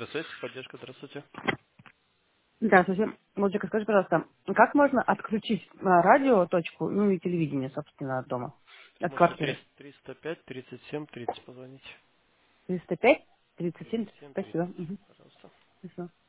Связь, поддержка, здравствуйте. Здравствуйте. Мужик, скажи, пожалуйста, как можно отключить радио, точку, ну и телевидение, собственно, от дома, от Можете квартиры? 305 37 30 позвонить. 305 37. 37 30, Спасибо. Мгм. пожалуйста. Спасибо.